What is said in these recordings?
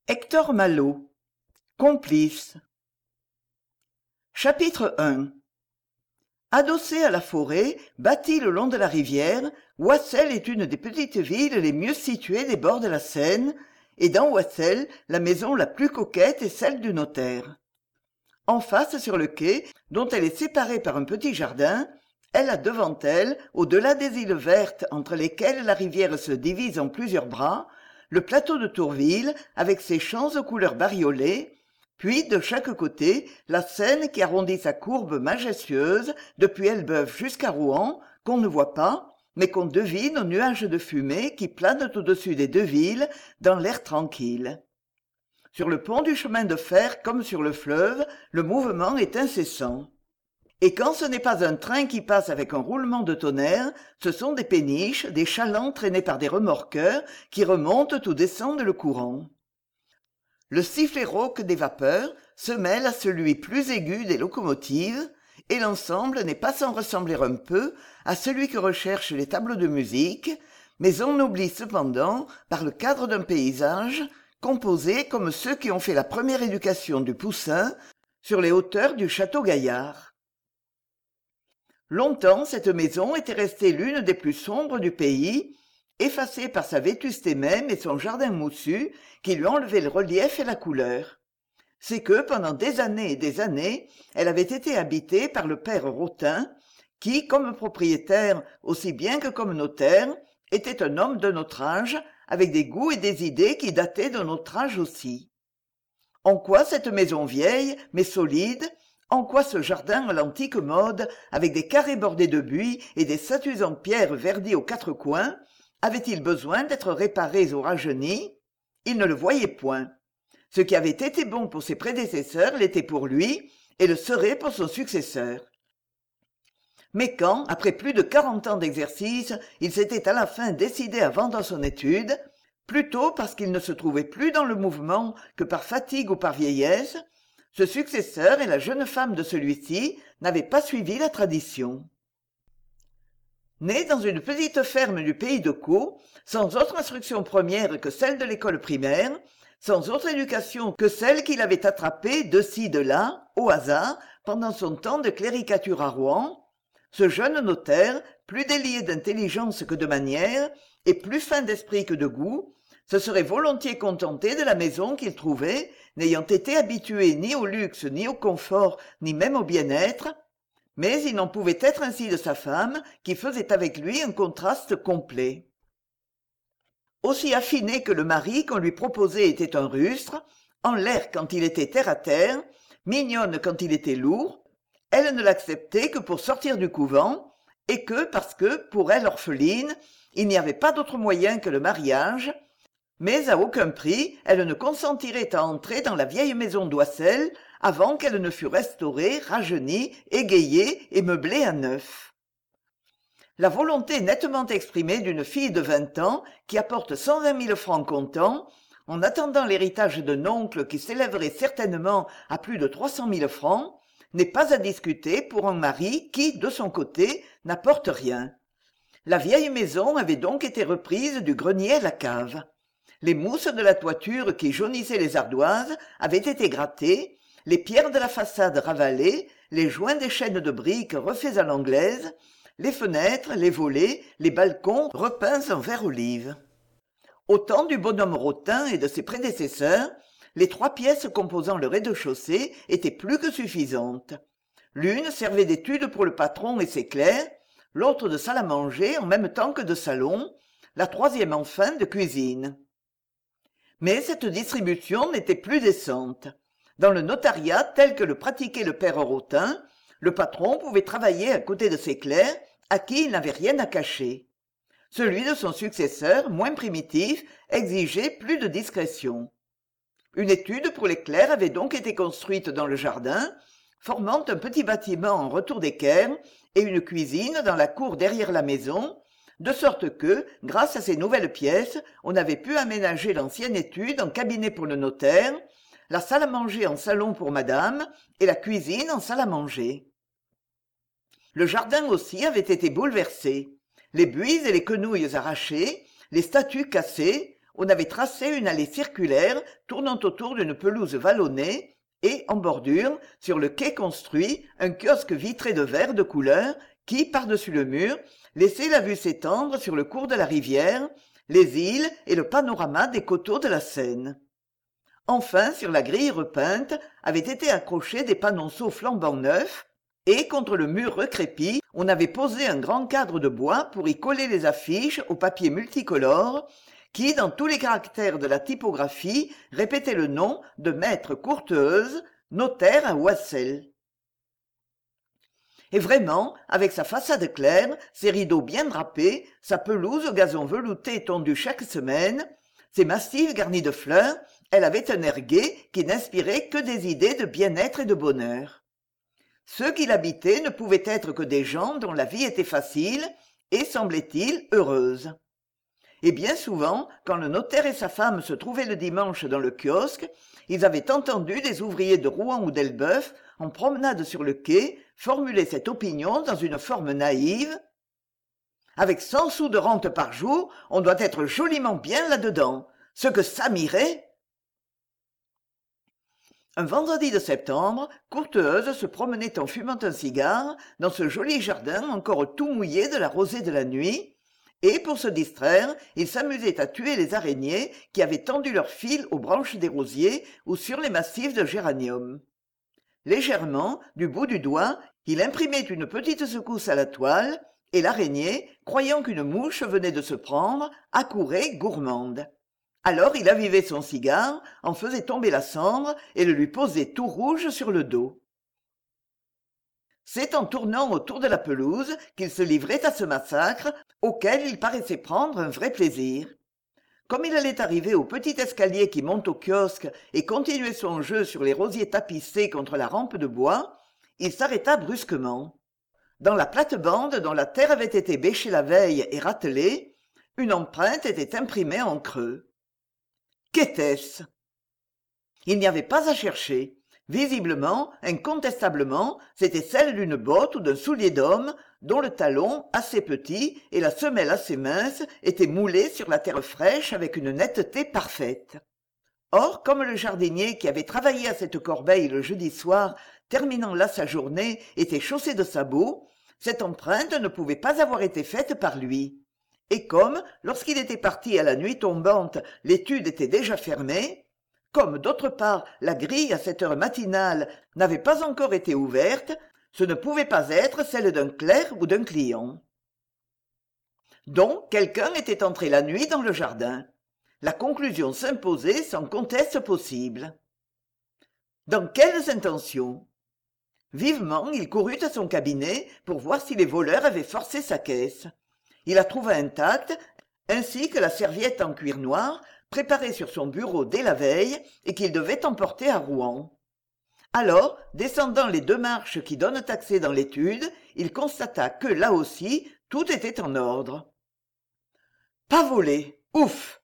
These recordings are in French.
Hector Malot, complice. Chapitre 1. Adossée à la forêt, bâtie le long de la rivière, Oissel est une des petites villes les mieux situées des bords de la Seine, et dans Oissel, la maison la plus coquette est celle du notaire. En face, sur le quai, dont elle est séparée par un petit jardin, elle a devant elle, au-delà des îles vertes entre lesquelles la rivière se divise en plusieurs bras, le plateau de Tourville avec ses champs aux couleurs bariolées, puis de chaque côté la Seine qui arrondit sa courbe majestueuse depuis Elbeuf jusqu'à Rouen, qu'on ne voit pas, mais qu'on devine aux nuages de fumée qui planent au-dessus des deux villes dans l'air tranquille. Sur le pont du chemin de fer comme sur le fleuve, le mouvement est incessant. Et quand ce n'est pas un train qui passe avec un roulement de tonnerre, ce sont des péniches, des chalands traînés par des remorqueurs qui remontent ou descendent le courant. Le sifflet rauque des vapeurs se mêle à celui plus aigu des locomotives, et l'ensemble n'est pas sans ressembler un peu à celui que recherchent les tableaux de musique, mais on oublie cependant, par le cadre d'un paysage, composé comme ceux qui ont fait la première éducation du Poussin sur les hauteurs du château Gaillard. Longtemps, cette maison était restée l'une des plus sombres du pays, effacée par sa vétusté même et son jardin moussu qui lui enlevaient le relief et la couleur. C'est que, pendant des années et des années, elle avait été habitée par le père Rotin, qui, comme propriétaire aussi bien que comme notaire, était un homme de notre âge, avec des goûts et des idées qui dataient de notre âge aussi. En quoi cette maison vieille, mais solide, en quoi ce jardin à l'antique mode, avec des carrés bordés de buis et des statues en pierre verdies aux quatre coins, avait-il besoin d'être réparé ou rajeuni? Il ne le voyait point. Ce qui avait été bon pour ses prédécesseurs l'était pour lui, et le serait pour son successeur. Mais quand, après plus de 40 ans d'exercice, il s'était à la fin décidé à vendre son étude, plutôt parce qu'il ne se trouvait plus dans le mouvement que par fatigue ou par vieillesse, ce successeur et la jeune femme de celui-ci n'avaient pas suivi la tradition. Né dans une petite ferme du pays de Caux, sans autre instruction première que celle de l'école primaire, sans autre éducation que celle qu'il avait attrapée de-ci de-là, au hasard, pendant son temps de cléricature à Rouen, ce jeune notaire, plus délié d'intelligence que de manières, et plus fin d'esprit que de goût, se serait volontiers contenté de la maison qu'il trouvait, n'ayant été habitué ni au luxe, ni au confort, ni même au bien-être, mais il n'en pouvait être ainsi de sa femme, qui faisait avec lui un contraste complet. Aussi affinée que le mari qu'on lui proposait était un rustre, en l'air quand il était terre à terre, mignonne quand il était lourd, elle ne l'acceptait que pour sortir du couvent, et que parce que, pour elle orpheline, il n'y avait pas d'autre moyen que le mariage, mais à aucun prix elle ne consentirait à entrer dans la vieille maison d'Oissel avant qu'elle ne fût restaurée, rajeunie, égayée et meublée à neuf. La volonté nettement exprimée d'une fille de 20 ans qui apporte 120 000 francs comptant, en attendant l'héritage d'un oncle qui s'élèverait certainement à plus de 300 000 francs, n'est pas à discuter pour un mari qui, de son côté, n'apporte rien. La vieille maison avait donc été reprise du grenier à la cave. Les mousses de la toiture qui jaunissaient les ardoises avaient été grattées, les pierres de la façade ravalées, les joints des chaînes de briques refaits à l'anglaise, les fenêtres, les volets, les balcons repeints en vert olive. Au temps du bonhomme Rotin et de ses prédécesseurs, les 3 pièces composant le rez-de-chaussée étaient plus que suffisantes. L'une servait d'étude pour le patron et ses clercs, l'autre de salle à manger en même temps que de salon, la troisième enfin de cuisine. Mais cette distribution n'était plus décente. Dans le notariat tel que le pratiquait le père Rotin, le patron pouvait travailler à côté de ses clercs, à qui il n'avait rien à cacher. Celui de son successeur, moins primitif, exigeait plus de discrétion. Une étude pour les clercs avait donc été construite dans le jardin, formant un petit bâtiment en retour d'équerre et une cuisine dans la cour derrière la maison, de sorte que, grâce à ces nouvelles pièces, on avait pu aménager l'ancienne étude en cabinet pour le notaire, la salle à manger en salon pour madame et la cuisine en salle à manger. Le jardin aussi avait été bouleversé. Les buis et les quenouilles arrachées, les statues cassées, on avait tracé une allée circulaire tournant autour d'une pelouse vallonnée et, en bordure, sur le quai construit, un kiosque vitré de verre de couleur qui, par-dessus le mur, laissait la vue s'étendre sur le cours de la rivière, les îles et le panorama des coteaux de la Seine. Enfin, sur la grille repeinte, avaient été accrochés des panonceaux flambant neufs, et contre le mur recrépi, on avait posé un grand cadre de bois pour y coller les affiches au papier multicolore, qui, dans tous les caractères de la typographie, répétaient le nom de maître Courteheuse, notaire à Oissel. Et vraiment, avec sa façade claire, ses rideaux bien drapés, sa pelouse au gazon velouté tondue chaque semaine, ses massifs garnis de fleurs, elle avait un air gai qui n'inspirait que des idées de bien-être et de bonheur. Ceux qui l'habitaient ne pouvaient être que des gens dont la vie était facile et, semblait-il, heureuse. Et bien souvent, quand le notaire et sa femme se trouvaient le dimanche dans le kiosque, ils avaient entendu des ouvriers de Rouen ou d'Elbeuf, en promenade sur le quai, formuler cette opinion dans une forme naïve. Avec 100 sous de rente par jour, on doit être joliment bien là-dedans. Ce que ça m'irait! Un vendredi de septembre, Courteheuse se promenait en fumant un cigare dans ce joli jardin encore tout mouillé de la rosée de la nuit, et pour se distraire, il s'amusait à tuer les araignées qui avaient tendu leurs fils aux branches des rosiers ou sur les massifs de géranium. Légèrement, du bout du doigt, il imprimait une petite secousse à la toile, et l'araignée, croyant qu'une mouche venait de se prendre, accourait gourmande. Alors il avivait son cigare, en faisait tomber la cendre et le lui posait tout rouge sur le dos. C'est en tournant autour de la pelouse qu'il se livrait à ce massacre, auquel il paraissait prendre un vrai plaisir. Comme il allait arriver au petit escalier qui monte au kiosque et continuer son jeu sur les rosiers tapissés contre la rampe de bois, il s'arrêta brusquement. Dans la plate-bande dont la terre avait été bêchée la veille et ratelée, une empreinte était imprimée en creux. Qu'était-ce? Il n'y avait pas à chercher. Visiblement, incontestablement, c'était celle d'une botte ou d'un soulier d'homme dont le talon, assez petit, et la semelle assez mince, étaient moulés sur la terre fraîche avec une netteté parfaite. Or, comme le jardinier qui avait travaillé à cette corbeille le jeudi soir, terminant là sa journée, était chaussé de sabots, cette empreinte ne pouvait pas avoir été faite par lui. Et comme, lorsqu'il était parti à la nuit tombante, l'étude était déjà fermée, comme d'autre part la grille à cette heure matinale n'avait pas encore été ouverte, ce ne pouvait pas être celle d'un clerc ou d'un client. Donc quelqu'un était entré la nuit dans le jardin. La conclusion s'imposait sans conteste possible. Dans quelles intentions? Vivement, il courut à son cabinet pour voir si les voleurs avaient forcé sa caisse. Il la trouva intacte, ainsi que la serviette en cuir noir, préparée sur son bureau dès la veille et qu'il devait emporter à Rouen. Alors, descendant les 2 marches qui donnent accès dans l'étude, il constata que, là aussi, tout était en ordre. Pas volé. Ouf!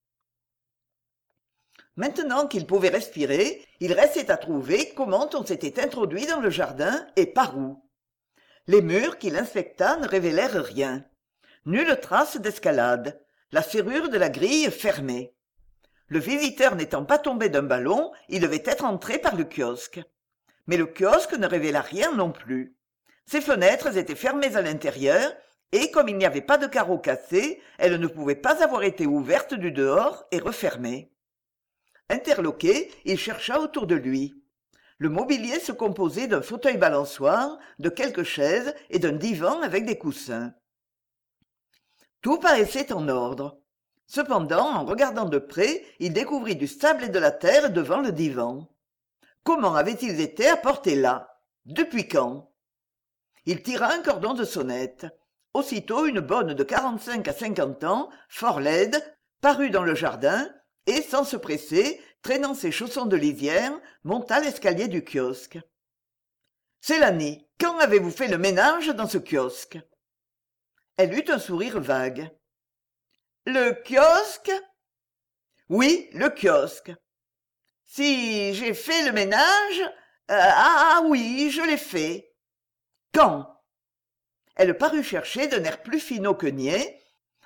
Maintenant qu'il pouvait respirer, il restait à trouver comment on s'était introduit dans le jardin et par où. Les murs qu'il inspecta ne révélèrent rien. Nulle trace d'escalade. La serrure de la grille fermée. Le visiteur n'étant pas tombé d'un ballon, il devait être entré par le kiosque. Mais le kiosque ne révéla rien non plus. Ses fenêtres étaient fermées à l'intérieur, et comme il n'y avait pas de carreaux cassés, elles ne pouvaient pas avoir été ouvertes du dehors et refermées. Interloqué, il chercha autour de lui. Le mobilier se composait d'un fauteuil balançoire, de quelques chaises et d'un divan avec des coussins. Tout paraissait en ordre. Cependant, en regardant de près, il découvrit du sable et de la terre devant le divan. Comment avaient-ils été apportés là? Depuis quand? Il tira un cordon de sonnette. Aussitôt, une bonne de 45 à 50 ans, fort laide, parut dans le jardin et, sans se presser, traînant ses chaussons de lisière, monta l'escalier du kiosque. « Célanie, quand avez-vous fait le ménage dans ce kiosque ?» Elle eut un sourire vague. « Le kiosque ?»« Oui, le kiosque. »« Si j'ai fait le ménage oui, je l'ai fait. »« Quand ?» Elle parut chercher d'un air plus finaud que niais.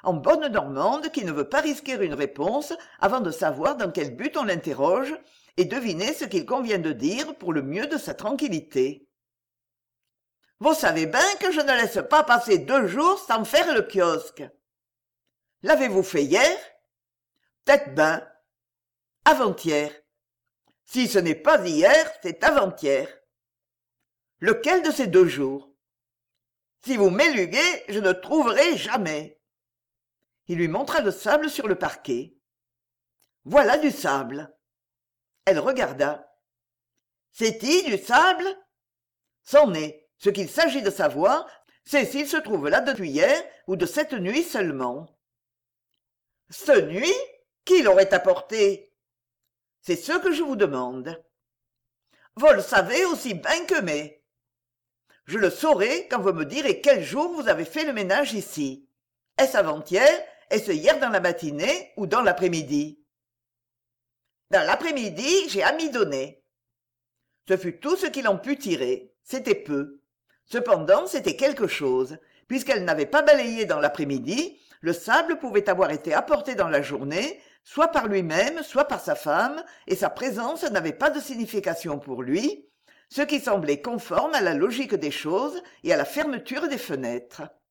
en bonne normande qui ne veut pas risquer une réponse avant de savoir dans quel but on l'interroge et deviner ce qu'il convient de dire pour le mieux de sa tranquillité. Vous savez bien que je ne laisse pas passer 2 jours sans faire le kiosque. L'avez-vous fait hier? Peut-être ben. Avant-hier. Si ce n'est pas hier, c'est avant-hier. Lequel de ces 2 jours? Si vous m'éluguez, je ne trouverai jamais. Il lui montra le sable sur le parquet. Voilà du sable. Elle regarda. C'est-y du sable? C'en est. Ce qu'il s'agit de savoir, c'est s'il se trouve là depuis hier ou de cette nuit seulement. Ce nuit? Qui l'aurait apporté? C'est ce que je vous demande. Vous le savez aussi bien que mais. Je le saurai quand vous me direz quel jour vous avez fait le ménage ici. Est-ce avant-hier? Est-ce hier dans la matinée ou dans l'après-midi? Dans l'après-midi, j'ai amidonné. Ce fut tout ce qu'il en put tirer. C'était peu. Cependant, c'était quelque chose. Puisqu'elle n'avait pas balayé dans l'après-midi, le sable pouvait avoir été apporté dans la journée, soit par lui-même, soit par sa femme, et sa présence n'avait pas de signification pour lui, ce qui semblait conforme à la logique des choses et à la fermeture des fenêtres.